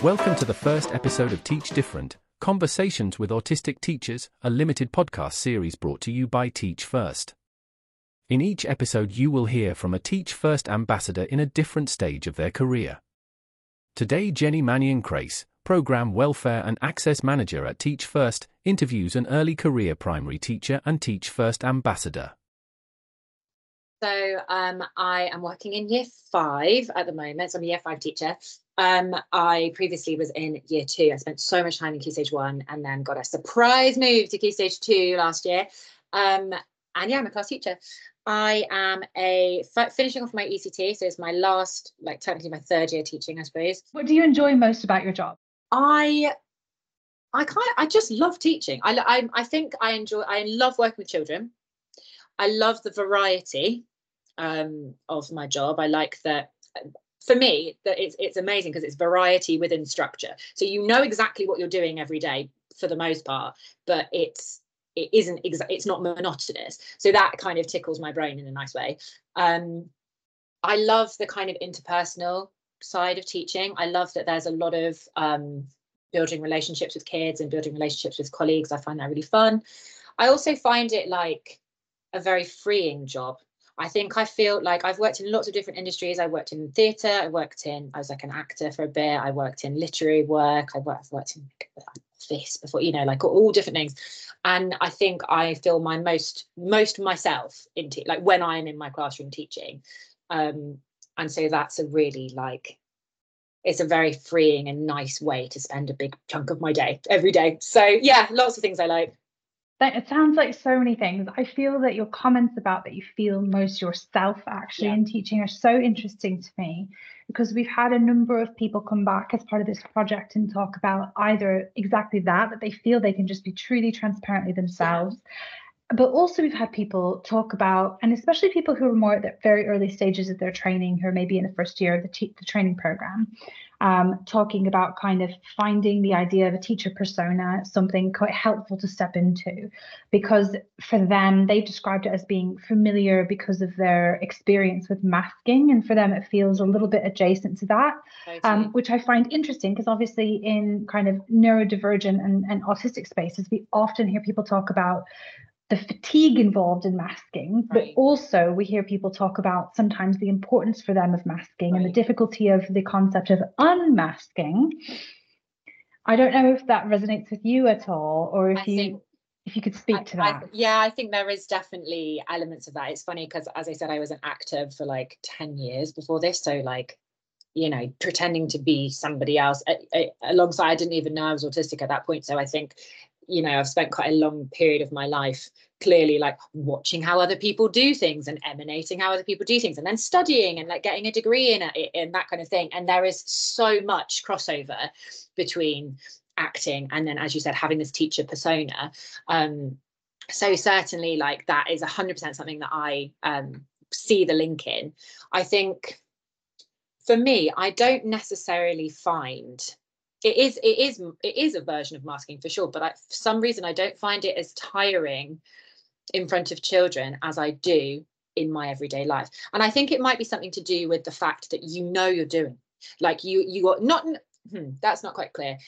Welcome to the first episode of Teach Different, Conversations with Autistic Teachers, a limited podcast series brought to you by Teach First. In each episode you will hear from a Teach First ambassador in a different stage of their career. Today Jenny Mannion-Crace, Program Welfare and Access Manager at Teach First, interviews an early career primary teacher and Teach First ambassador. So I am working in Year 5 at the moment, so I'm a Year 5 teacher. I previously was in Year 2. I spent so much time in Key Stage 1 and then got a surprise move to Key Stage 2 last year. And yeah, I'm a class teacher. I am finishing off my ECT, so it's my last, technically my third year teaching, I suppose. What do you enjoy most about your job? I just love teaching. I think I love working with children. I love the variety of my job. I like that. For me, that it's amazing because it's variety within structure. So you know exactly what you're doing every day for the most part, but it's not monotonous. So that kind of tickles my brain in a nice way. I love the kind of interpersonal side of teaching. I love that there's a lot of building relationships with kids and building relationships with colleagues. I find that really fun. I also find it like a very freeing job. I feel like I've worked in lots of different industries. I worked in theatre. I was like an actor for a bit. I worked in literary work. I've worked in this before, all different things. And I think I feel my most myself in when I'm in my classroom teaching. And so that's a really it's a very freeing and nice way to spend a big chunk of my day every day. So yeah, lots of things I like. It sounds like so many things. I feel that your comments about that you feel most yourself actually in teaching are so interesting to me, because we've had a number of people come back as part of this project and talk about either exactly that they feel they can just be truly transparently themselves. But also we've had people talk about, and especially people who are more at the very early stages of their training, who are maybe in the first year of the training program, talking about kind of finding the idea of a teacher persona something quite helpful to step into, because for them, they described it as being familiar because of their experience with masking. And for them, it feels a little bit adjacent to that, which I find interesting, because obviously in kind of neurodivergent and autistic spaces, we often hear people talk about the fatigue involved in masking, but also we hear people talk about sometimes the importance for them of masking and the difficulty of the concept of unmasking. I don't know if that resonates with you at all, or if you could speak to that. I think there is definitely elements of that. It's funny because, as I said, I was an actor for 10 years before this, so pretending to be somebody else alongside. I didn't even know I was autistic at that point. So I think, I've spent quite a long period of my life clearly watching how other people do things and emanating how other people do things, and then studying and getting a degree in it and that kind of thing. And there is so much crossover between acting and then, as you said, having this teacher persona. So certainly that is 100% something that I see the link in. I think for me, I don't necessarily find it is a version of masking for sure, but for some reason I don't find it as tiring in front of children as I do in my everyday life. And I think it might be something to do with the fact that you're doing you are not that's not quite clear.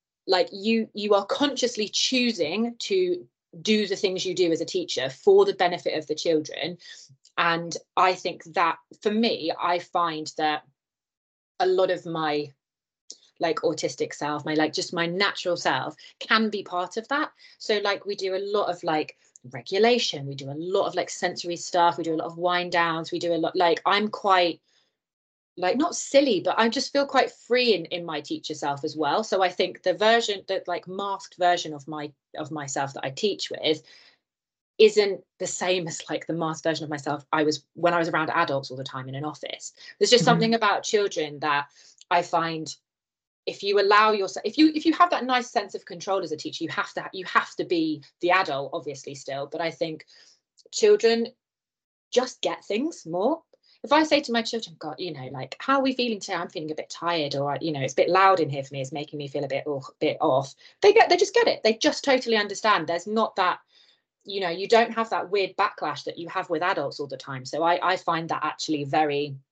You are consciously choosing to do the things you do as a teacher for the benefit of the children. And I think that for me, I find that a lot of my autistic self, my natural self can be part of that. So we do a lot of regulation, we do a lot of sensory stuff, we do a lot of wind downs, we do a lot I'm quite not silly, but I just feel quite free in my teacher self as well. So I think the masked version of myself that I teach with isn't the same as the masked version of myself I was when I was around adults all the time in an office. There's just something about children that I find, if you allow yourself, if you have that nice sense of control as a teacher, you have to be the adult, obviously, still. But I think children just get things more. If I say to my children, God, how are we feeling today? I'm feeling a bit tired, or it's a bit loud in here for me, it's making me feel a bit off. They just get it. They just totally understand. There's not that, you don't have that weird backlash that you have with adults all the time. So I find that actually very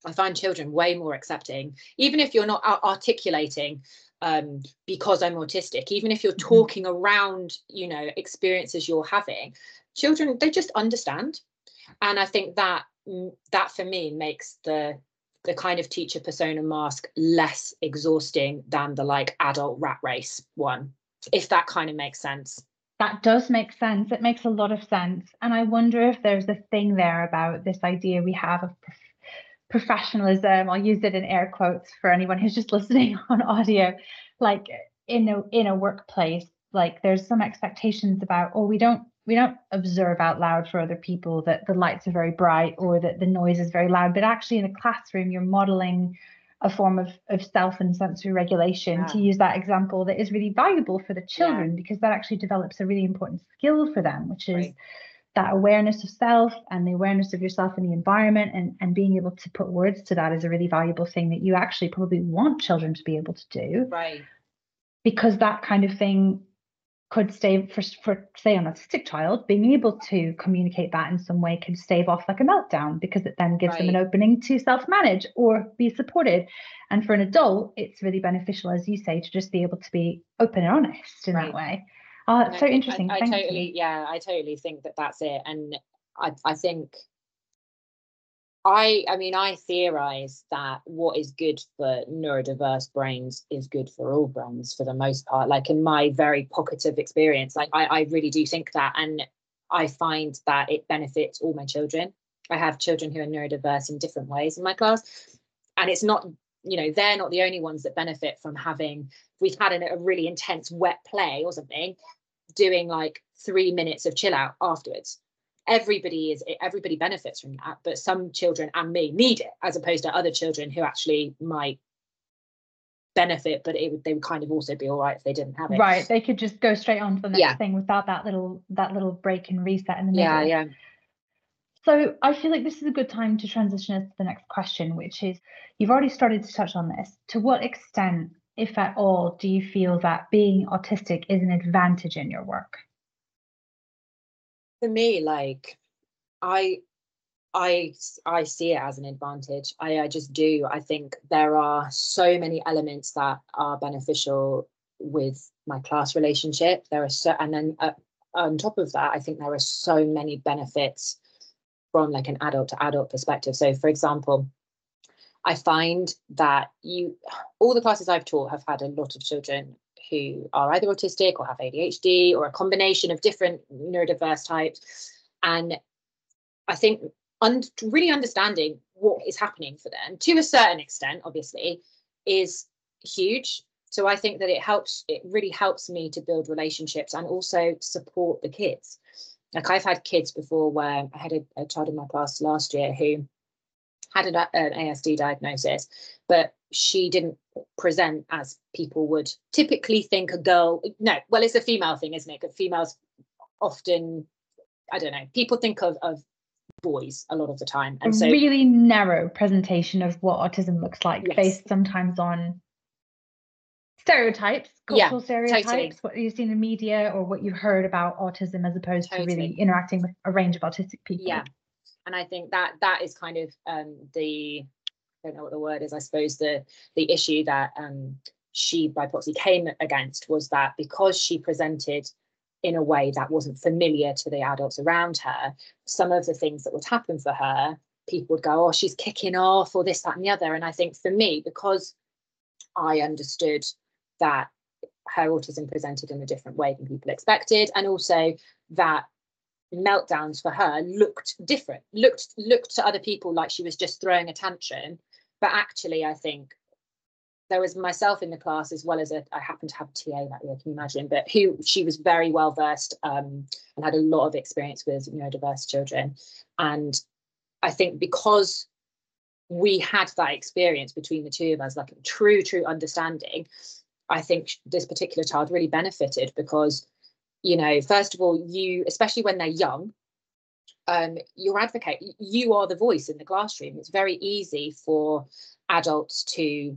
I find children way more accepting, even if you're not articulating because I'm autistic, even if you're talking around, you know, experiences you're having, children, they just understand. And I think that for me makes the kind of teacher persona mask less exhausting than the like adult rat race one, if that kind of makes sense. That does make sense. It makes a lot of sense. And I wonder if there's a thing there about this idea we have of professionalism. I'll use it in air quotes for anyone who's just listening on audio. Like in a workplace, like there's some expectations about, oh, we don't observe out loud for other people that the lights are very bright or that the noise is very loud. But actually in a classroom, you're modeling a form of self and sensory regulation, to use that example, that is really valuable for the children, because that actually develops a really important skill for them, which is that awareness of self and the awareness of yourself in the environment, and being able to put words to that is a really valuable thing that you actually probably want children to be able to do. Right. Because that kind of thing could stave for say an autistic child, being able to communicate that in some way could stave off like a meltdown, because it then gives them an opening to self-manage or be supported. And for an adult, it's really beneficial, as you say, to just be able to be open and honest in that way. It's so interesting. I totally think that that's it. And I think I theorize that what is good for neurodiverse brains is good for all brains for the most part. Like in my very pocket of experience, like I really do think that. And I find that it benefits all my children. I have children who are neurodiverse in different ways in my class. And it's not, you know, they're not the only ones that benefit from having, we've had a really intense wet play or something, doing like 3 minutes of chill out afterwards. Everybody benefits from that, but some children and me need it, as opposed to other children who actually might benefit, but they would kind of also be all right if they didn't have it. Right, they could just go straight on to the next thing without that little break and reset in the middle. Yeah. So I feel like this is a good time to transition us to the next question, which is, you've already started to touch on this. To what extent, if at all, do you feel that being autistic is an advantage in your work? For me, like I see it as an advantage. I just do. I think there are so many elements that are beneficial with my class relationship. And then on top of that, I think there are so many benefits from like an adult to adult perspective. So, for example, I find that all the classes I've taught have had a lot of children who are either autistic or have ADHD or a combination of different neurodiverse types. And I think really understanding what is happening for them to a certain extent, obviously, is huge. So I think that it really helps me to build relationships and also support the kids. Like I've had kids before where I had a child in my class last year who had an ASD diagnosis, but she didn't present as people would typically think a girl. No, well, it's a female thing, isn't it? Females often, I don't know, people think of boys a lot of the time. And so really narrow presentation of what autism looks like, based sometimes on stereotypes, cultural stereotypes, totally. What you've seen in media or what you've heard about autism, as opposed to really interacting with a range of autistic people. Yeah. And I think that is kind of I don't know what the word is, I suppose the issue that she by proxy came against was that because she presented in a way that wasn't familiar to the adults around her, some of the things that would happen for her, people would go, oh, she's kicking off, or this, that, and the other. And I think for me, because I understood that her autism presented in a different way than people expected, and also that meltdowns for her looked different, looked to other people like she was just throwing a tantrum, but actually I think there was myself in the class, as well as I happened to have a TA that year, can you imagine, but she was very well versed and had a lot of experience with neurodiverse children. And I think because we had that experience between the two of us, like true understanding, I think this particular child really benefited because, you know, first of all, especially when they're young, your advocate, you are the voice in the classroom. It's very easy for adults to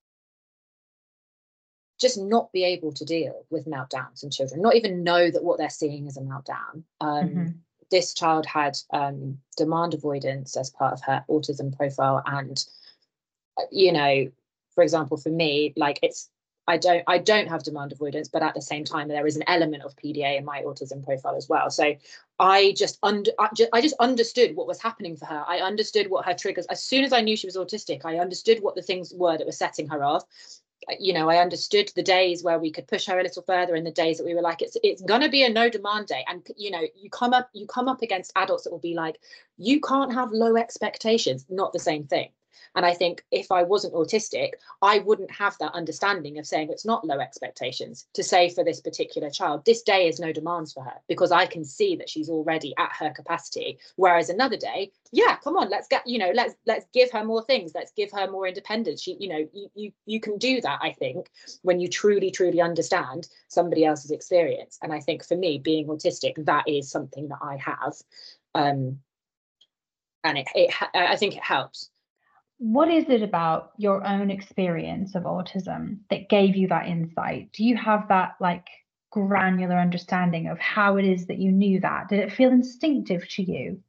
just not be able to deal with meltdowns in children, not even know that what they're seeing is a meltdown. this child had demand avoidance as part of her autism profile. And, you know, for example, for me, like I don't have demand avoidance, but at the same time, there is an element of PDA in my autism profile as well. So I just understood what was happening for her. I understood what her triggers, as soon as I knew she was autistic, I understood what the things were that were setting her off. You know, I understood the days where we could push her a little further, and the days that we were like, it's going to be a no demand day. And, you know, you come up against adults that will be like, you can't have low expectations. Not the same thing. And I think if I wasn't autistic, I wouldn't have that understanding of saying it's not low expectations to say for this particular child, this day is no demands for her, because I can see that she's already at her capacity. Whereas another day, yeah, come on, let's give her more things. Let's give her more independence. You can do that, I think, when you truly, truly understand somebody else's experience. And I think for me, being autistic, that is something that I have. And I think it helps. What is it about your own experience of autism that gave you that insight? Do you have that like granular understanding of how it is that you knew that? Did it feel instinctive to you?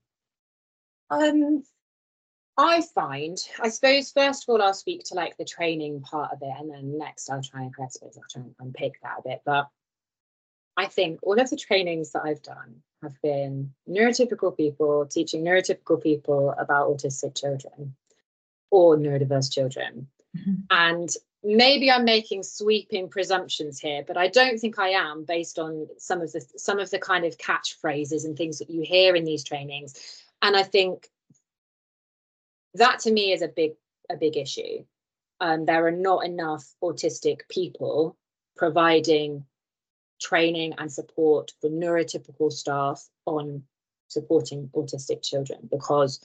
I suppose, first of all, I'll speak to like the training part of it, and then next I'll try and unpick that a bit. But I think all of the trainings that I've done have been neurotypical people teaching neurotypical people about autistic children or neurodiverse children. Mm-hmm. And maybe I'm making sweeping presumptions here, but I don't think I am, based on some of the kind of catchphrases and things that you hear in these trainings. And I think that to me is a big issue. There are not enough autistic people providing training and support for neurotypical staff on supporting autistic children, because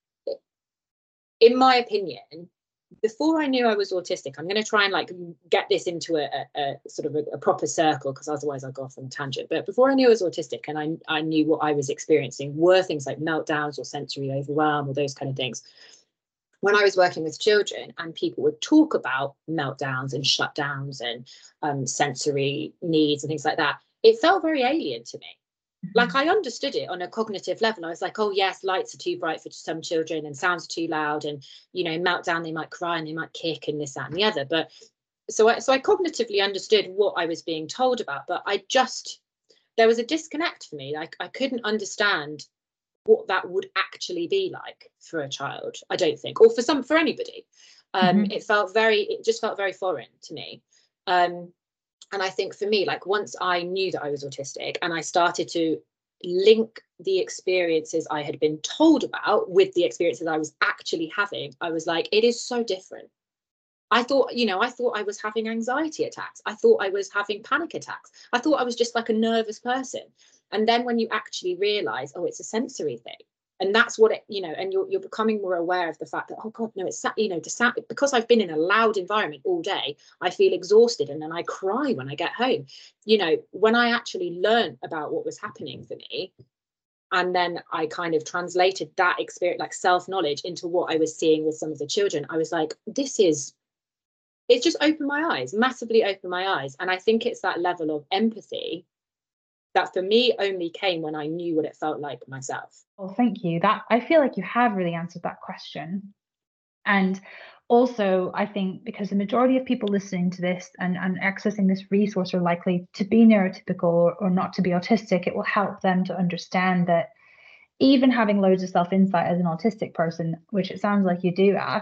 in my opinion, before I knew I was autistic, I'm going to try and like get this into a sort of a proper circle, because otherwise I'll go off on a tangent. But before I knew I was autistic, and I knew what I was experiencing were things like meltdowns or sensory overwhelm or those kind of things. When I was working with children and people would talk about meltdowns and shutdowns and sensory needs and things like that, it felt very alien to me. Like, I understood it on a cognitive level. I was like, oh yes, lights are too bright for some children and sounds are too loud, and, you know, meltdown, they might cry and they might kick and this, that and the other. But so I cognitively understood what I was being told about, but there was a disconnect for me. Like, I couldn't understand what that would actually be like for a child, I don't think, or for anybody. It just felt very foreign to me. And I think for me, like, once I knew that I was autistic and I started to link the experiences I had been told about with the experiences I was actually having, I was like, it is so different. I thought I was having anxiety attacks. I thought I was having panic attacks. I thought I was just like a nervous person. And then when you actually realize, oh, it's a sensory thing. And that's what and you're becoming more aware of the fact that, oh God, no, it's, because I've been in a loud environment all day, I feel exhausted and then I cry when I get home. When I actually learned about what was happening for me, and then I kind of translated that experience, like self-knowledge, into what I was seeing with some of the children, I was like, it just opened my eyes, massively opened my eyes. And I think it's that level of empathy that for me only came when I knew what it felt like myself. Well, thank you. That, I feel like you have really answered that question. And also, I think because the majority of people listening to this and accessing this resource are likely to be neurotypical or not to be autistic, it will help them to understand that even having loads of self-insight as an autistic person, which it sounds like you do, Ash,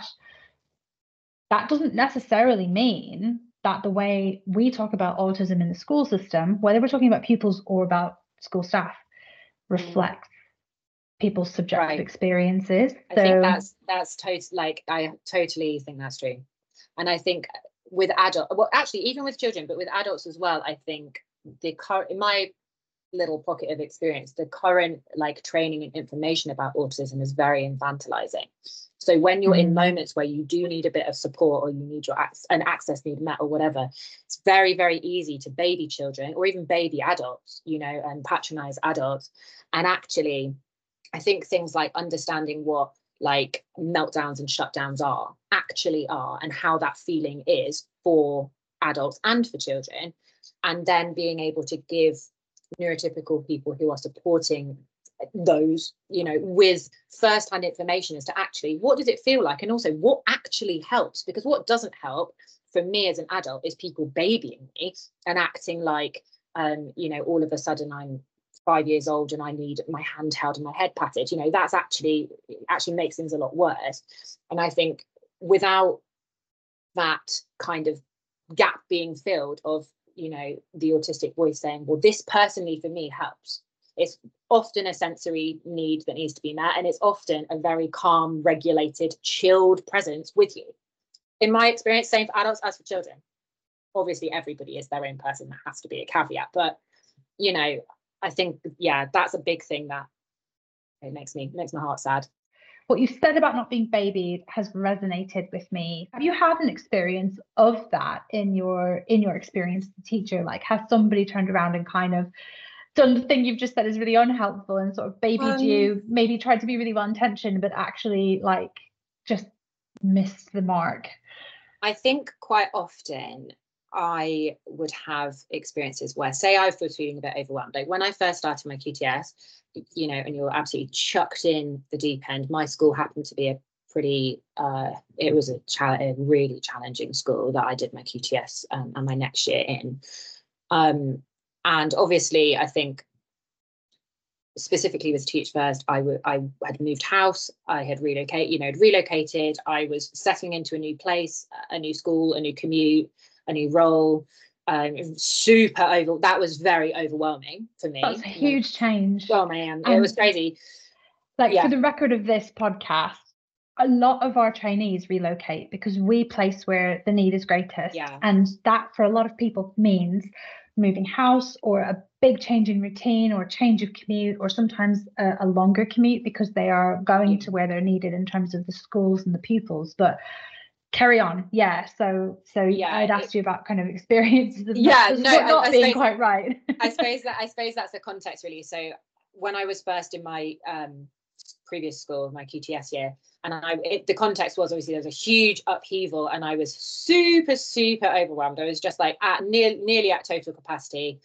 that doesn't necessarily mean that the way we talk about autism in the school system, whether we're talking about pupils or about school staff, reflects people's subjective experiences. I think that's totally, like, I totally think that's true. And I think with adults, well, actually, even with children, but with adults as well, I think in my little pocket of experience, the current like training and information about autism is very infantilizing. So when you're in moments where you do need a bit of support, or you need an access need met or whatever, it's very, very easy to baby children or even baby adults, and patronize adults. And actually, I think things like understanding what like meltdowns and shutdowns are and how that feeling is for adults and for children, and then being able to give neurotypical people who are supporting those, with first-hand information as to actually what does it feel like, and also what actually helps. Because what doesn't help for me as an adult is people babying me and acting like, all of a sudden I'm 5 years old and I need my hand held and my head patted. That's actually makes things a lot worse. And I think without that kind of gap being filled of, the autistic voice saying, well, this personally for me helps. It's often a sensory need that needs to be met. And it's often a very calm, regulated, chilled presence with you. In my experience, same for adults as for children. Obviously, everybody is their own person. That has to be a caveat. But, I think, that's a big thing that it makes my heart sad. What you said about not being babied has resonated with me. Have you had an experience of that in your experience as a teacher? Like, has somebody turned around and kind of done the thing you've just said is really unhelpful and sort of babied you, maybe tried to be really well intentioned, but actually like just missed the mark? I think quite often I would have experiences where, say, I was feeling a bit overwhelmed. Like when I first started my QTS, and you're absolutely chucked in the deep end. My school happened to be a pretty, it was a really challenging school that I did my QTS and my next year in. And obviously, I think specifically with Teach First, I had moved house, I had relocated, I was settling into a new place, a new school, a new commute, a new role. That was very overwhelming for me. That's a huge change. Oh man, it was crazy. For the record of this podcast, a lot of our trainees relocate because we place where the need is greatest. Yeah. And that for a lot of people means moving house or a big change in routine or a change of commute, or sometimes a longer commute because they are going to where they're needed in terms of the schools and the pupils. But carry on. So I'd asked you about kind of experiences of not being quite right. I suppose that's the context really. So when I was first in my previous school, my QTS year, and the context was obviously there was a huge upheaval and I was super overwhelmed. I was just like nearly at total capacity,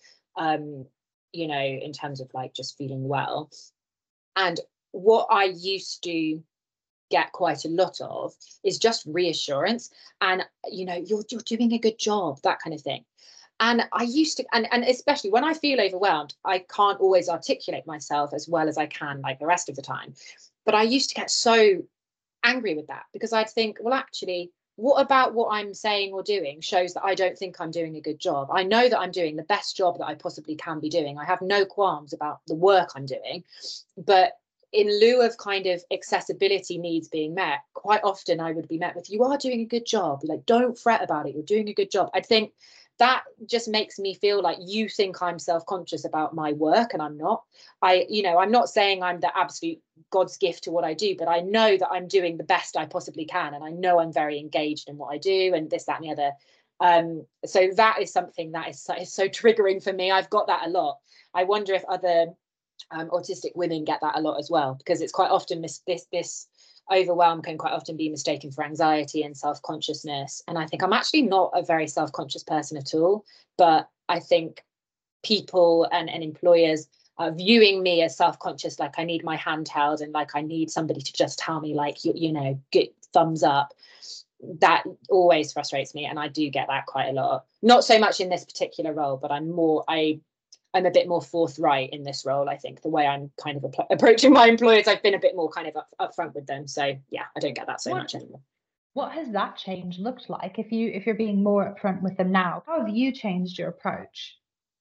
in terms of like just feeling well. And what I used to get quite a lot of is just reassurance and you're doing a good job, that kind of thing. And I used to, and especially when I feel overwhelmed, I can't always articulate myself as well as I can like the rest of the time, but I used to get so angry with that because I'd think, well, actually, what about what I'm saying or doing shows that I don't think I'm doing a good job? I know that I'm doing the best job that I possibly can be doing. I have no qualms about the work I'm doing, but in lieu of kind of accessibility needs being met, quite often I would be met with, you are doing a good job. Like, don't fret about it. You're doing a good job. I think that just makes me feel like you think I'm self-conscious about my work and I'm not. I'm not saying I'm the absolute God's gift to what I do, but I know that I'm doing the best I possibly can. And I know I'm very engaged in what I do and this, that, and the other. So that is something that is so triggering for me. I've got that a lot. I wonder if other autistic women get that a lot as well, because it's quite often this overwhelm can quite often be mistaken for anxiety and self-consciousness. And I think I'm actually not a very self-conscious person at all, but I think people and employers are viewing me as self-conscious, like I need my hand held and like I need somebody to just tell me like, good thumbs up. That always frustrates me, and I do get that quite a lot. Not so much in this particular role, but I'm a bit more forthright in this role. I think the way I'm kind of approaching my employers, I've been a bit more kind of upfront with them. So yeah, I don't get that so much anymore. What has that change looked like? If you're being more upfront with them now, how have you changed your approach?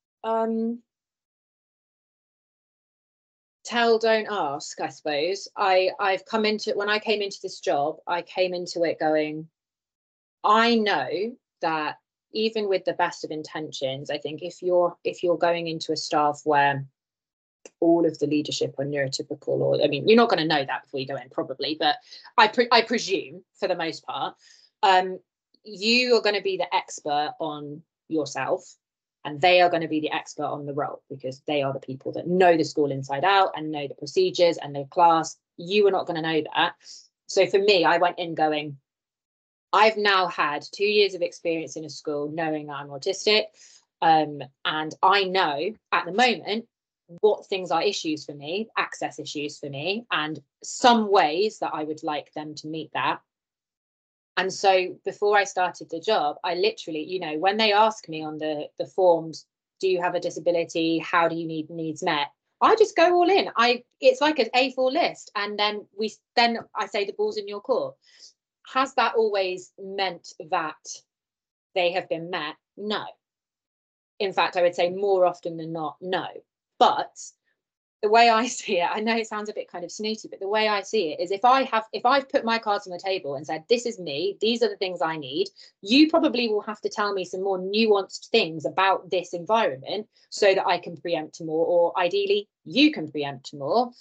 Tell, don't ask, I suppose. When I came into this job, I came into it going, I know that even with the best of intentions, I think if you're going into a staff where all of the leadership are neurotypical, or you're not going to know that before you go in probably, but I presume for the most part, you are going to be the expert on yourself and they are going to be the expert on the role, because they are the people that know the school inside out and know the procedures and the class. You are not going to know that. So for me, I went in going, I've now had 2 years of experience in a school knowing I'm autistic. And I know at the moment what things are issues for me, access issues for me, and some ways that I would like them to meet that. And so before I started the job, I literally, you know, when they ask me on the forms, do you have a disability? How do you need needs met? I just go all in. It's like an A4 list. And then I say the ball's in your court. Has that always meant that they have been met? No. In fact, I would say more often than not, no. But the way I see it, I know it sounds a bit kind of snooty, but the way I see it is if I've put my cards on the table and said, this is me, these are the things I need, you probably will have to tell me some more nuanced things about this environment so that I can preempt more, or ideally you can preempt more.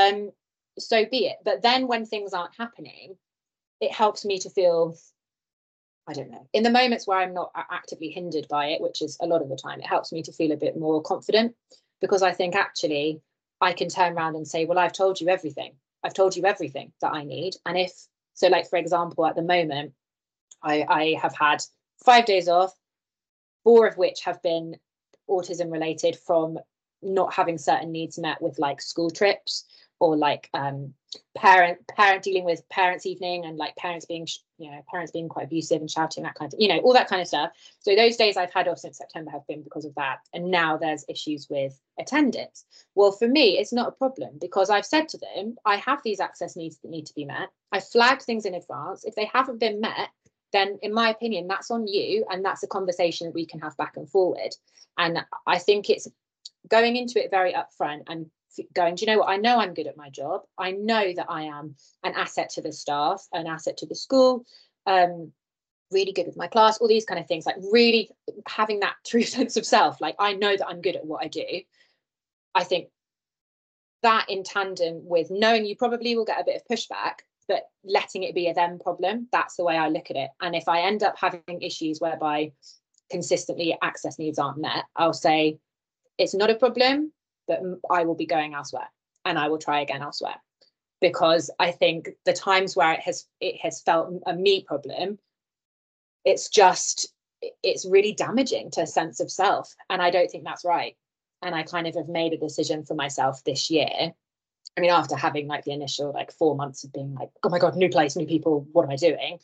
So be it. But then when things aren't happening, it helps me to feel, I don't know, in the moments where I'm not actively hindered by it, which is a lot of the time, it helps me to feel a bit more confident, because I think actually I can turn around and say, well, I've told you everything. I've told you everything that I need. And if so, like, for example, at the moment, I have had 5 days off, 4 of which have been autism related from not having certain needs met with like school trips, or like parent dealing with parents evening, and like parents being quite abusive and shouting, that kind of, you know, all that kind of stuff. So those days I've had off since September have been because of that. And now there's issues with attendance. Well, for me, it's not a problem, because I've said to them, I have these access needs that need to be met. I flagged things in advance. If they haven't been met, then in my opinion, that's on you. And that's a conversation that we can have back and forward. And I think it's going into it very upfront and going, do you know what? I know I'm good at my job. I know that I am an asset to the staff, an asset to the school, really good with my class, all these kind of things, like really having that true sense of self. Like, I know that I'm good at what I do. I think that in tandem with knowing you probably will get a bit of pushback, but letting it be a them problem, that's the way I look at it. And if I end up having issues whereby consistently access needs aren't met, I'll say it's not a problem, but I will be going elsewhere and I will try again elsewhere. Because I think the times where it has felt a me problem, it's really damaging to a sense of self. And I don't think that's right. And I kind of have made a decision for myself this year. I mean, after having like the initial like 4 months of being like, oh my God, new place, new people, what am I doing?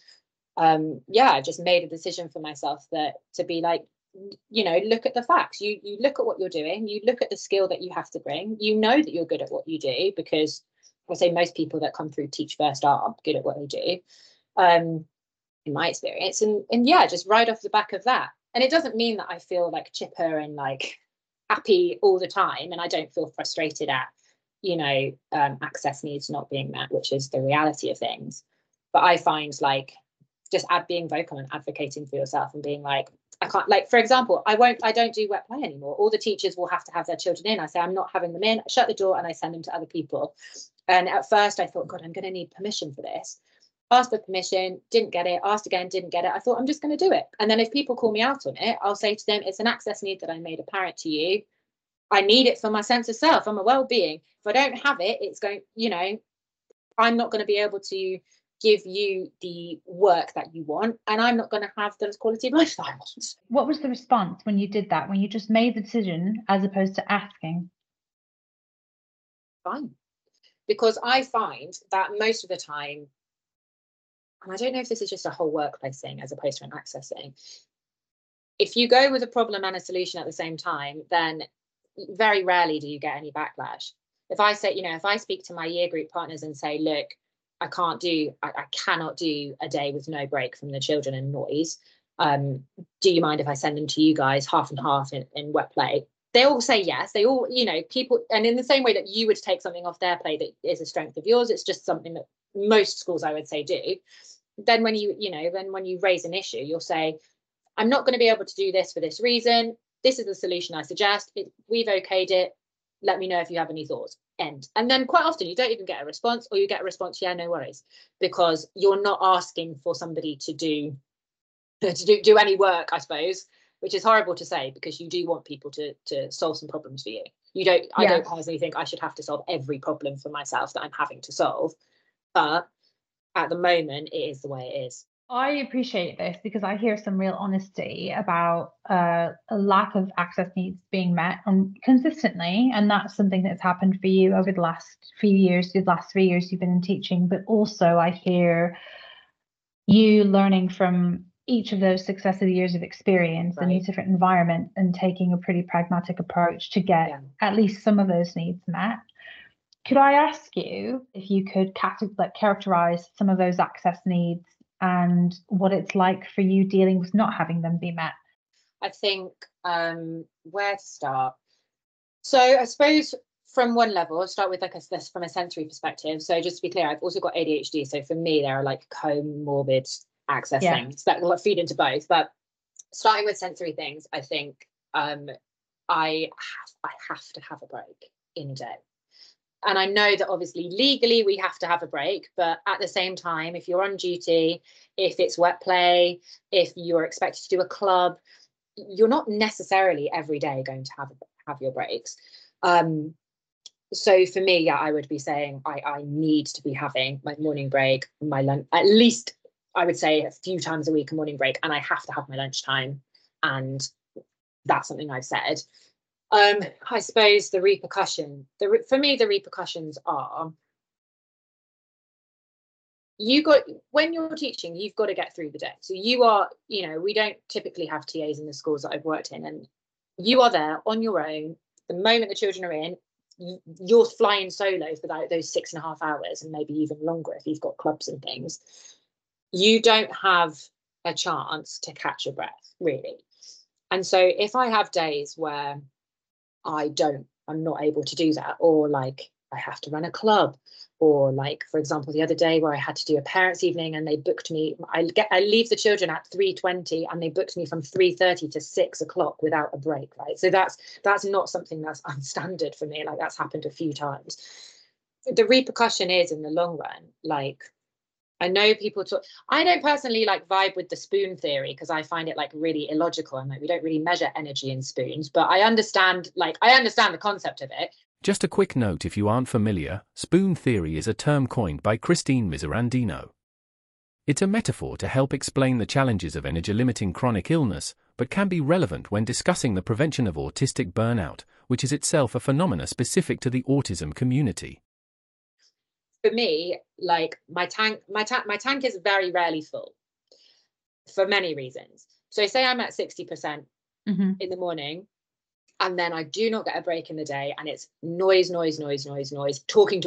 I just made a decision for myself that to be like, you know, look at the facts. You look at what you're doing, you look at the skill that you have to bring, you know that you're good at what you do, because I say most people that come through Teach First are good at what they do, in my experience. And just right off the back of that. And it doesn't mean that I feel like chipper and like happy all the time, and I don't feel frustrated at, you know, access needs not being met, which is the reality of things. But I find like just being vocal and advocating for yourself and being like, I can't, like, for example, I don't do wet play anymore. All the teachers will have to have their children in. I say, I'm not having them in, I shut the door and I send them to other people. And at first I thought, God, I'm going to need permission for this. Asked for permission, didn't get it, asked again, didn't get it. I thought, I'm just going to do it. And then if people call me out on it, I'll say to them, it's an access need that I made apparent to you. I need it for my sense of self and my well-being. If I don't have it, it's going, you know, I'm not going to be able to give you the work that you want, and I'm not going to have the quality of life that I want. What was the response when you did that, when you just made the decision as opposed to asking? Fine. Because I find that most of the time, and I don't know if this is just a whole workplace thing as opposed to an access thing, if you go with a problem and a solution at the same time, then very rarely do you get any backlash. If I say, you know, if I speak to my year group partners and say, look, I cannot do a day with no break from the children and noise. Do you mind if I send them to you guys half and half in wet play? They all say yes. They all, you know, people, and in the same way that you would take something off their plate that is a strength of yours, it's just something that most schools, I would say, do. Then when you raise an issue, you'll say, I'm not going to be able to do this for this reason. This is the solution I suggest. We've okayed it. Let me know if you have any thoughts. End. And then quite often you don't even get a response, or you get a response, yeah, no worries, because you're not asking for somebody to do any work, I suppose, which is horrible to say, because you do want people to solve some problems for you. I don't personally think I should have to solve every problem for myself that I'm having to solve, but at the moment it is the way it is. I appreciate this because I hear some real honesty about a lack of access needs being met consistently, and that's something that's happened for you over the last few years, the last 3 years you've been in teaching. But also, I hear you learning from each of those successive years of experience in these different environments and taking a pretty pragmatic approach to get at least some of those needs met. Could I ask you if you could characterize some of those access needs and what it's like for you dealing with not having them be met? I think where to start. So I suppose from one level, I'll start with this from a sensory perspective. So just to be clear, I've also got ADHD. So for me, there are like comorbid access things that will feed into both. But starting with sensory things, I think I have to have a break in a day. And I know that obviously legally we have to have a break, but at the same time, if you're on duty, if it's wet play, if you're expected to do a club, you're not necessarily every day going to have your breaks. So for me, I would be saying I need to be having my morning break, my lunch, at least I would say a few times a week, a morning break, and I have to have my lunchtime. And that's something I've said. I suppose the repercussions are when you're teaching, you've got to get through the day. So you are, we don't typically have TAs in the schools that I've worked in, and you are there on your own. The moment the children are in, you're flying solo for those 6.5 hours, and maybe even longer if you've got clubs and things. You don't have a chance to catch your breath, really. And so if I have days where I'm not able to do that, or like I have to run a club, or like, for example, the other day where I had to do a parents' evening and they booked me, I leave the children at 3:20 and they booked me from 3:30 to 6 o'clock without a break, right? So that's not something that's unstandard for me. Like, that's happened a few times. The repercussion is, in the long run, like, I know people talk, I don't personally like vibe with the spoon theory because I find it like really illogical, and like we don't really measure energy in spoons, but I understand the concept of it. Just a quick note, if you aren't familiar, spoon theory is a term coined by Christine Miserandino. It's a metaphor to help explain the challenges of energy-limiting chronic illness, but can be relevant when discussing the prevention of autistic burnout, which is itself a phenomena specific to the autism community. For me, like my tank is very rarely full for many reasons. So say I'm at 60% in the morning, and then I do not get a break in the day, and it's noise, talking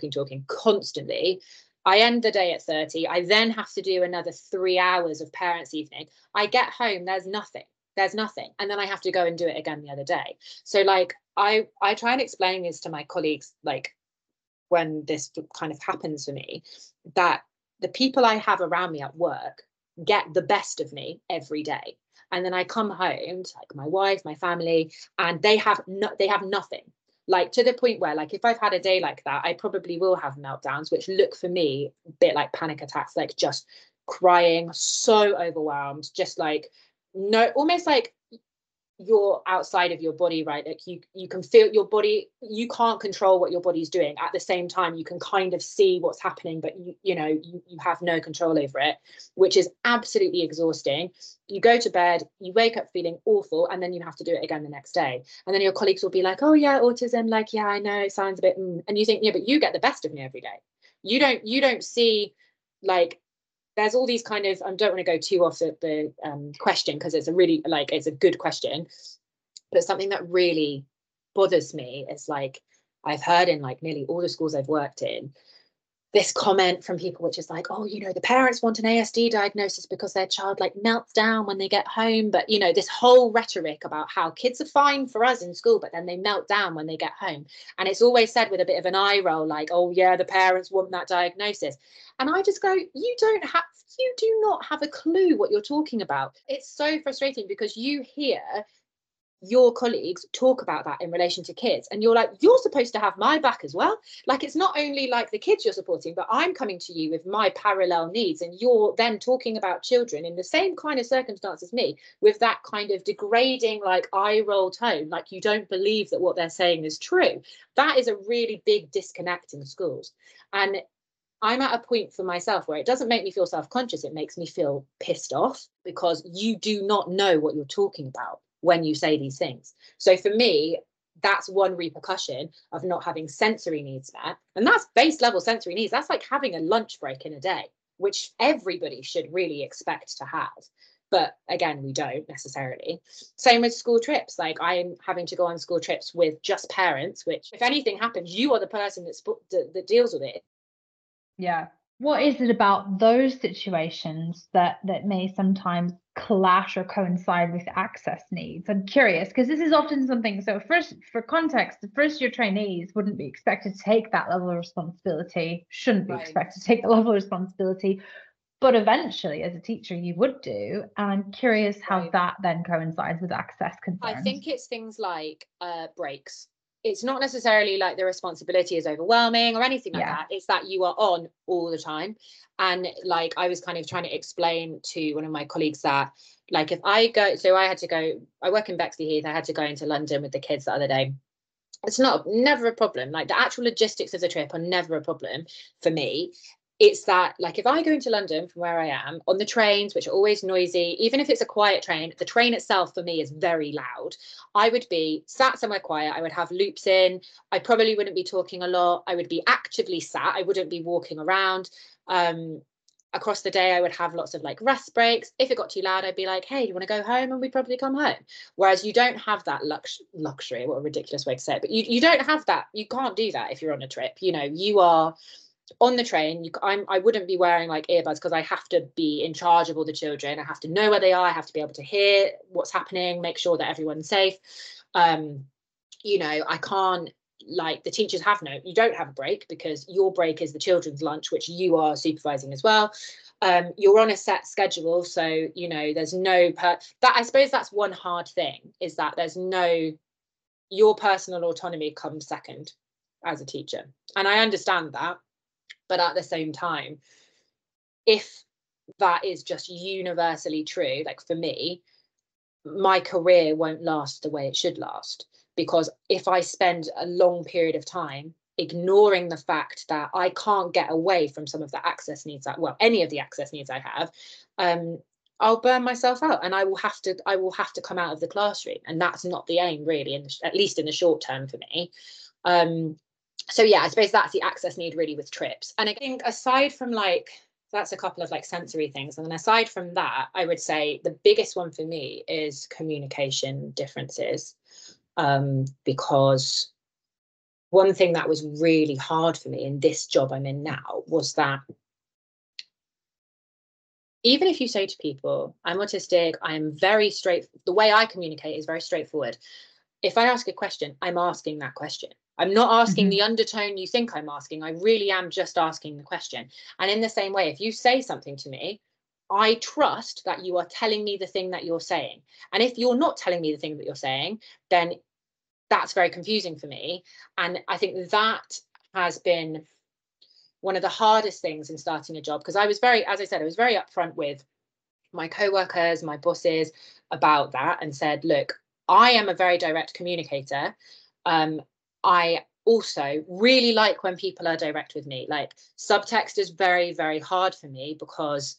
constantly. I end the day at 30. I then have to do another 3 hours of parents' evening. I get home, there's nothing. And then I have to go and do it again the other day. So like I try and explain this to my colleagues, like, when this kind of happens for me, that the people I have around me at work get the best of me every day. And then I come home to like my wife, my family, and they have nothing. Like, to the point where, like, if I've had a day like that, I probably will have meltdowns, which look for me a bit like panic attacks, like just crying, so overwhelmed, just like, no, almost like you're outside of your body, right? Like you can feel your body, you can't control what your body's doing. At the same time, you can kind of see what's happening, but you have no control over it, which is absolutely exhausting. You go to bed, you wake up feeling awful, and then you have to do it again the next day. And then your colleagues will be like, oh yeah, autism, like, yeah, I know it sounds a bit, and you think, yeah, but you get the best of me every day. You don't see, like, there's all these kind of, I don't want to go too off the question, because it's it's a good question, but something that really bothers me is, like, I've heard in like nearly all the schools I've worked in, this comment from people which is like, oh, the parents want an ASD diagnosis because their child like melts down when they get home. But, this whole rhetoric about how kids are fine for us in school, but then they melt down when they get home. And it's always said with a bit of an eye roll, like, oh yeah, the parents want that diagnosis. And I just go, you do not have a clue what you're talking about. It's so frustrating because you hear your colleagues talk about that in relation to kids, and you're like, you're supposed to have my back as well. Like, it's not only like the kids you're supporting, but I'm coming to you with my parallel needs, and you're then talking about children in the same kind of circumstance as me with that kind of degrading, like, eye roll tone, like you don't believe that what they're saying is true. That is a really big disconnect in schools. And I'm at a point for myself where it doesn't make me feel self-conscious. It makes me feel pissed off, because you do not know what you're talking about when you say these things. So for me, that's one repercussion of not having sensory needs met. And that's base level sensory needs. That's like having a lunch break in a day, which everybody should really expect to have. But again, we don't necessarily. Same with school trips. Like, I'm having to go on school trips with just parents, which if anything happens, you are the person that deals with it. Yeah. What is it about those situations that may sometimes clash or coincide with access needs? I'm curious, because this is often something. So first, for context, the first year trainees wouldn't be expected to take that level of responsibility, shouldn't be expected to take the level of responsibility. But eventually, as a teacher, you would do. And I'm curious how that then coincides with access concerns. I think it's things like breaks. It's not necessarily like the responsibility is overwhelming or anything like that. It's that you are on all the time. And like, I was kind of trying to explain to one of my colleagues that, like, if I go, so I work in Bexley Heath. I had to go into London with the kids the other day. It's never a problem. Like, the actual logistics of the trip are never a problem for me. It's that, like, if I go into London from where I am on the trains, which are always noisy, even if it's a quiet train, the train itself for me is very loud. I would be sat somewhere quiet. I would have loops in. I probably wouldn't be talking a lot. I would be actively sat. I wouldn't be walking around. Across the day, I would have lots of like rest breaks. If it got too loud, I'd be like, hey, do you want to go home? And we'd probably come home. Whereas you don't have that luxury. What a ridiculous way to say it. But you don't have that. You can't do that if you're on a trip. You know, you are on the train. I wouldn't be wearing like earbuds, because I have to be in charge of all the children. I have to know where they are. I have to be able to hear what's happening, make sure that everyone's safe. You know, I can't, like, the teachers you don't have a break, because your break is the children's lunch, which you are supervising as well. You're on a set schedule, so you know there's no that. I suppose that's one hard thing, is that there's no, your personal autonomy comes second as a teacher, and I understand that. But at the same time, if that is just universally true, like for me, my career won't last the way it should last. Because if I spend a long period of time ignoring the fact that I can't get away from some of the access needs any of the access needs I have, I'll burn myself out, and I will have to come out of the classroom. And that's not the aim, really, at least in the short term for me. So yeah, I suppose that's the access need really with trips. And I think aside from that's a couple of like sensory things. And then aside from that, I would say the biggest one for me is communication differences. Because one thing that was really hard for me in this job I'm in now was that even if you say to people, I'm autistic, I'm very the way I communicate is very straightforward. If I ask a question, I'm asking that question. I'm not asking the undertone you think I'm asking. I really am just asking the question. And in the same way, if you say something to me, I trust that you are telling me the thing that you're saying. And if you're not telling me the thing that you're saying, then that's very confusing for me. And I think that has been one of the hardest things in starting a job, because I was very upfront with my co-workers, my bosses about that, and said, look, I am a very direct communicator. I also really like when people are direct with me. Like, subtext is very, very hard for me, because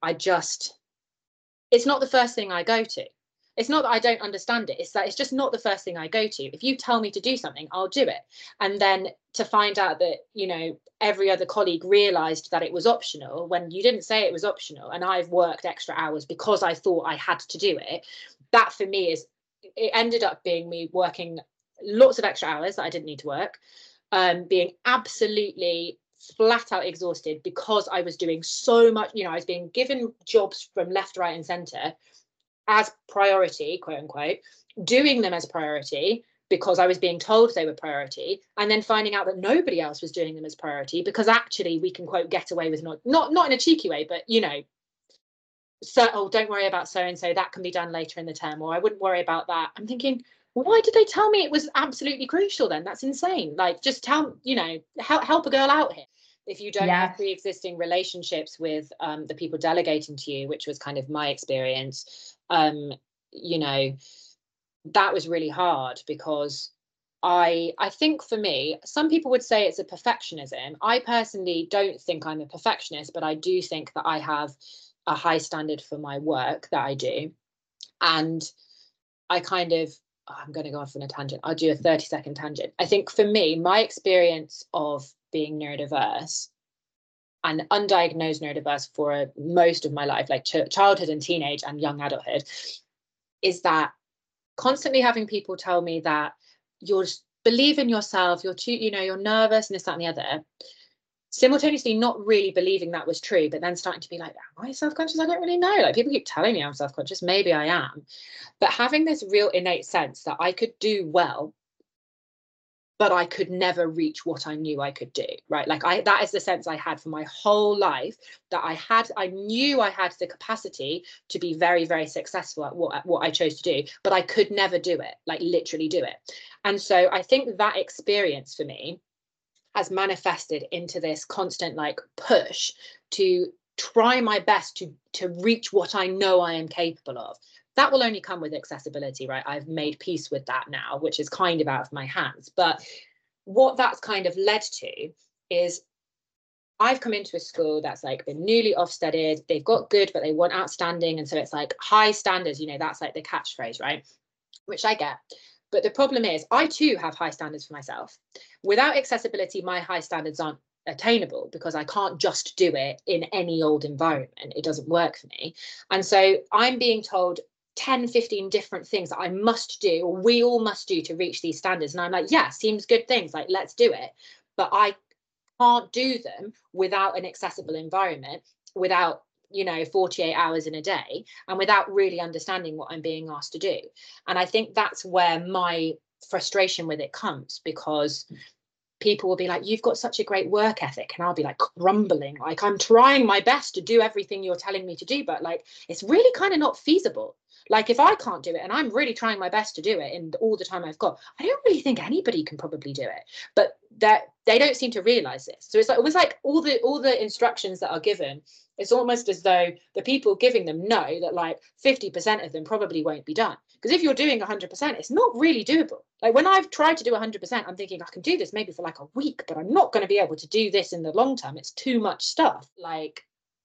it's not the first thing I go to. It's not that I don't understand it. It's that it's just not the first thing I go to. If you tell me to do something, I'll do it. And then to find out that, you know, every other colleague realised that it was optional when you didn't say it was optional, and I've worked extra hours because I thought I had to do it. That for me it ended up being me working lots of extra hours that I didn't need to work, being absolutely flat out exhausted because I was doing so much. You know, I was being given jobs from left, right, and centre as priority, quote unquote, doing them as priority because I was being told they were priority, and then finding out that nobody else was doing them as priority, because actually we can, quote, get away with not in a cheeky way, but, you know, so, oh, don't worry about so and so, that can be done later in the term, or I wouldn't worry about that. I'm thinking, well, why did they tell me it was absolutely crucial then? That's insane. Like, just help a girl out here. If you don't have pre-existing relationships with the people delegating to you, which was kind of my experience, you know, that was really hard, because I think for me, some people would say it's a perfectionism. I personally don't think I'm a perfectionist, but I do think that I have a high standard for my work that I do. And I kind of, I'm going to go off on a tangent. I'll do a 30-second tangent. I think for me, my experience of being neurodiverse and undiagnosed neurodiverse for most of my life, like childhood and teenage and young adulthood, is that constantly having people tell me that you're believe in yourself, you're too, you're nervous and this, that, and the other, simultaneously not really believing that was true, but then starting to be like, am I self-conscious? I don't really know. Like, people keep telling me I'm self-conscious, maybe I am. But having this real innate sense that I could do well, but I could never reach what I knew I could do, right? Like, that is the sense I had for my whole life, that I knew I had the capacity to be very, very successful at what I chose to do, but I could never do it, like literally do it. And so I think that experience for me has manifested into this constant like push to try my best to reach what I know I am capable of. That will only come with accessibility, right? I've made peace with that now, which is kind of out of my hands. But what that's kind of led to is I've come into a school that's like been newly Ofsteded. They've got good, but they want outstanding. And so it's like high standards, that's like the catchphrase, right? Which I get. But the problem is I too have high standards for myself. Without accessibility, my high standards aren't attainable because I can't just do it in any old environment. It doesn't work for me. And so I'm being told 10, 15 different things that I must do, or we all must do to reach these standards. And I'm like, yeah, seems good things, like, let's do it. But I can't do them without an accessible environment, without 48 hours in a day, and without really understanding what I'm being asked to do. And I think that's where my frustration with it comes, because people will be like, you've got such a great work ethic, and I'll be like crumbling, like, I'm trying my best to do everything you're telling me to do, but like, it's really kind of not feasible. Like, if I can't do it and I'm really trying my best to do it in all the time I've got, I don't really think anybody can probably do it. But that they don't seem to realize this. So it was like all the instructions that are given, it's almost as though the people giving them know that like 50% of them probably won't be done. Because if you're doing 100%, it's not really doable. Like, when I've tried to do 100%, I'm thinking I can do this maybe for like a week, but I'm not going to be able to do this in the long term. It's too much stuff. Like,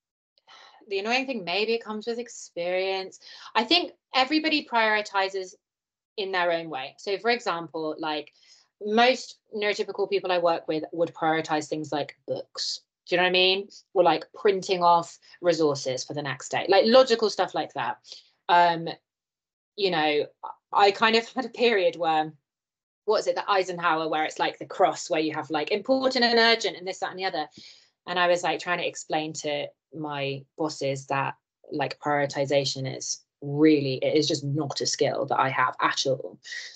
the annoying thing, maybe it comes with experience. I think everybody prioritizes in their own way. So, for example, like, most neurotypical people I work with would prioritize things like books. Do you know what I mean? Or like printing off resources for the next day, like logical stuff like that. I kind of had a period where, what is it, the Eisenhower, where it's like the cross, where you have like important and urgent and this, that, and the other. And I was like trying to explain to my bosses that like prioritization is just not a skill that I have at all.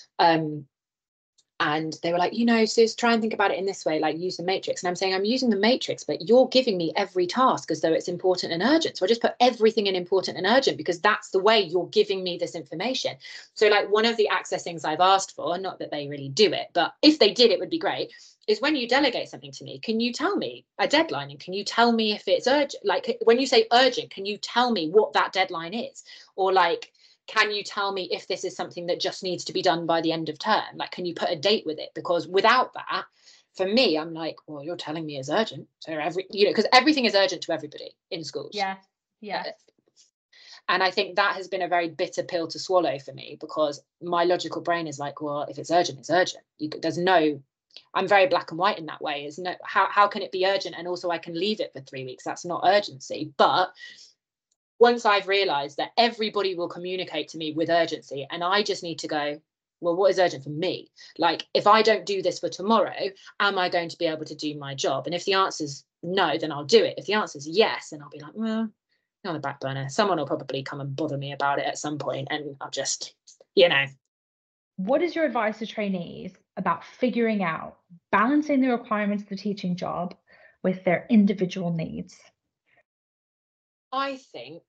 And they were like, so try and think about it in this way, like use the matrix. And I'm saying, I'm using the matrix, but you're giving me every task as though it's important and urgent. So I just put everything in important and urgent because that's the way you're giving me this information. So like, one of the access things I've asked for, not that they really do it, but if they did, it would be great, is when you delegate something to me, can you tell me a deadline? And can you tell me if it's urgent? Like, when you say urgent, can you tell me what that deadline is? Or like, can you tell me if this is something that just needs to be done by the end of term? Like, can you put a date with it? Because without that, for me, I'm like, well, you're telling me it's urgent. So because everything is urgent to everybody in schools. Yeah. And I think that has been a very bitter pill to swallow for me, because my logical brain is like, well, if it's urgent, it's urgent. I'm very black and white in that way. How can it be urgent? And also I can leave it for 3 weeks. That's not urgency. But once I've realized that everybody will communicate to me with urgency, and I just need to go, well, what is urgent for me? Like, if I don't do this for tomorrow, am I going to be able to do my job? And if the answer's no, then I'll do it. If the answer's yes, then I'll be like, well, on the back burner. Someone will probably come and bother me about it at some point, and I'll just, What is your advice to trainees about figuring out balancing the requirements of the teaching job with their individual needs? I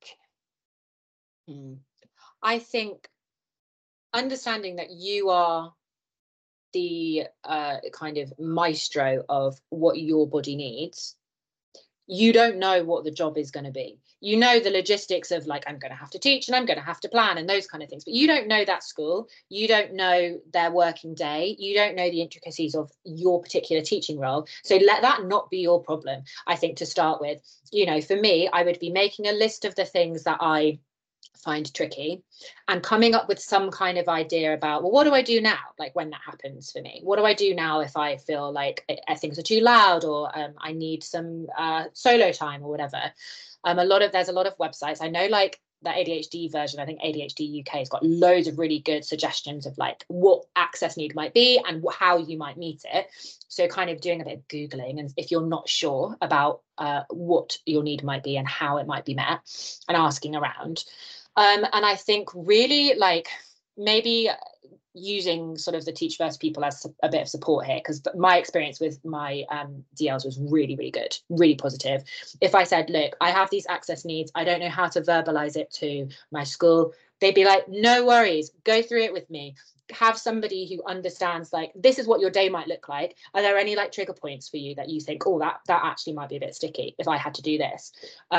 think understanding that you are the kind of maestro of what your body needs. You don't know what the job is going to be. you know the logistics of like, I'm going to have to teach and I'm going to have to plan and those kind of things, but you don't know that school, you don't know their working day, you don't know the intricacies of your particular teaching role. So let that not be your problem. I think to start with, you know, for me, I would be making a list of the things that I find tricky and coming up with some kind of idea about, well, what do I do now? Like when that happens for me, what do I do now if I feel like things are too loud, or I need some solo time or whatever. There's a lot of websites. I know like the ADHD version, I think ADHD UK has got loads of really good suggestions of like what access need might be and how you might meet it. So kind of doing a bit of Googling, and if you're not sure about what your need might be and how it might be met, and asking around. And I think really like maybe using sort of the Teach First people as a bit of support here, because my experience with my DLs was really, really good, really positive. If I said, look, I have these access needs, I don't know how to verbalize it to my school, they'd be like, no worries, go through it with me. Have somebody who understands, like, this is what your day might look like. Are there any like trigger points for you that you think, oh, that actually might be a bit sticky if I had to do this?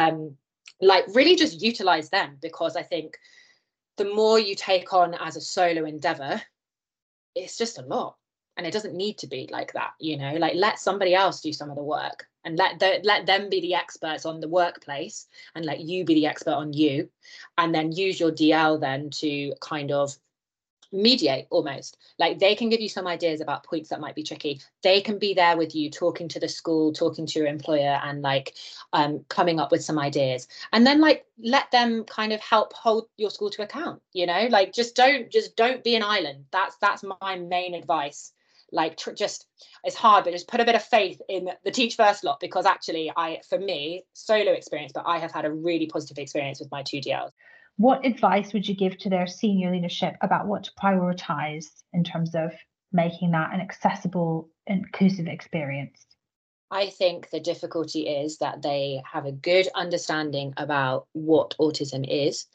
Like really just utilize them, because I think the more you take on as a solo endeavor, it's just a lot, and it doesn't need to be like that, you know, like let somebody else do some of the work and let them be the experts on the workplace and let you be the expert on you, and then use your DL then to kind of mediate almost. Like they can give you some ideas about points that might be tricky. They can be there with you, talking to the school, talking to your employer, and like coming up with some ideas, and then like let them kind of help hold your school to account, you know, like just don't be an island. That's my main advice. Like just, it's hard, but just put a bit of faith in the Teach First lot, because actually for me, solo experience, but I have had a really positive experience with my 2 DLs. What advice would you give to their senior leadership about what to prioritize in terms of making that an accessible, inclusive experience? I think the difficulty is that they have a good understanding about what autism is.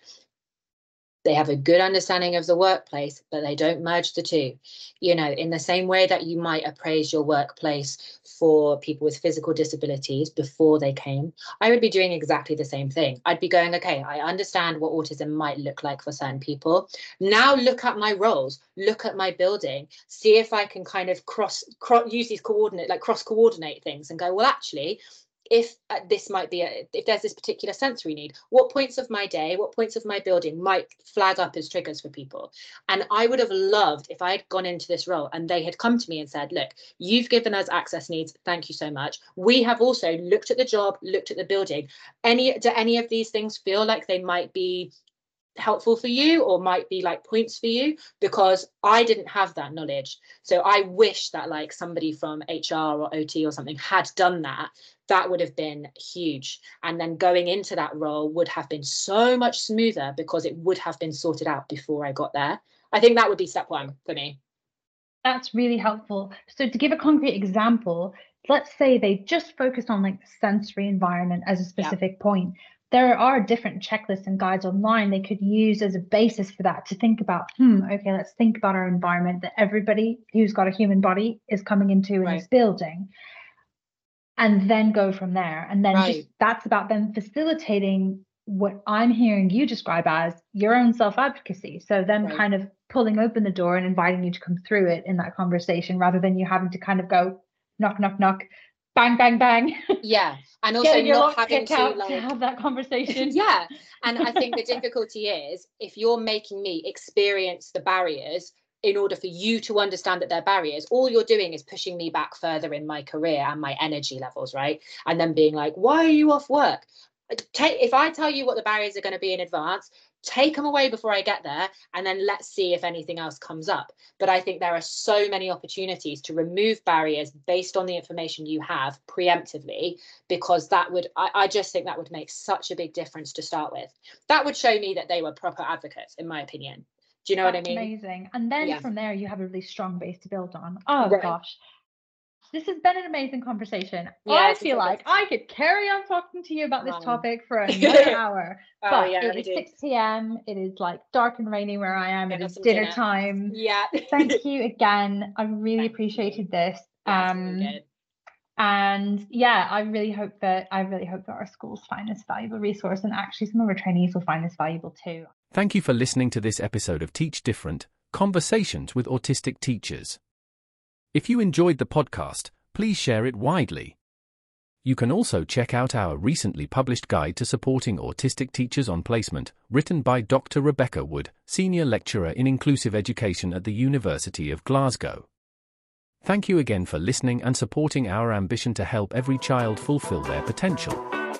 They have a good understanding of the workplace, but they don't merge the two. You know, in the same way that you might appraise your workplace for people with physical disabilities before they came, I would be doing exactly the same thing. I'd be going, okay, I understand what autism might look like for certain people. Now look at my roles, look at my building, see if I can kind of use these cross coordinate things and go, well, actually, if this might be if there's this particular sensory need, what points of my day, what points of my building might flag up as triggers for people. And I would have loved if I had gone into this role and they had come to me and said, look, you've given us access needs, thank you so much. We have also looked at the job, looked at the building. Do any of these things feel like they might be helpful for you or might be like points for you? Because I didn't have that knowledge. So I wish that like somebody from HR or OT or something had done that. That would have been huge. And then going into that role would have been so much smoother because it would have been sorted out before I got there. I think that would be step one for me. That's really helpful. So to give a concrete example, let's say they just focused on like the sensory environment as a specific point. There are different checklists and guides online they could use as a basis for that, to think about, okay, let's think about our environment that everybody who's got a human body is coming into in this building, and then go from there. And then just that's about them facilitating what I'm hearing you describe as your own self-advocacy. So them kind of pulling open the door and inviting you to come through it in that conversation, rather than you having to kind of go knock, knock, knock, bang, bang, bang. Yeah. And also not having to have that conversation. Yeah. And I think the difficulty is if you're making me experience the barriers in order for you to understand that they're barriers, all you're doing is pushing me back further in my career and my energy levels, right? And then being like, why are you off work? If I tell you what the barriers are going to be in advance, take them away before I get there, and then let's see if anything else comes up. But I think there are so many opportunities to remove barriers based on the information you have preemptively, because I just think that would make such a big difference to start with. That would show me that they were proper advocates, in my opinion. Do you know what I mean? Amazing. And then from there, you have a really strong base to build on. Oh, gosh. This has been an amazing conversation. I feel like I could carry on talking to you about this topic for another hour. But it is 6 p.m. It is like dark and rainy where I am. It is dinner time. Yeah. Thank you again. I really appreciated this. Really good. And yeah, I really hope that our schools find this a valuable resource, and actually some of our trainees will find this valuable too. Thank you for listening to this episode of Teach Different, Conversations with Autistic Teachers. If you enjoyed the podcast, please share it widely. You can also check out our recently published guide to supporting autistic teachers on placement, written by Dr. Rebecca Wood, Senior Lecturer in Inclusive Education at the University of Glasgow. Thank you again for listening and supporting our ambition to help every child fulfill their potential.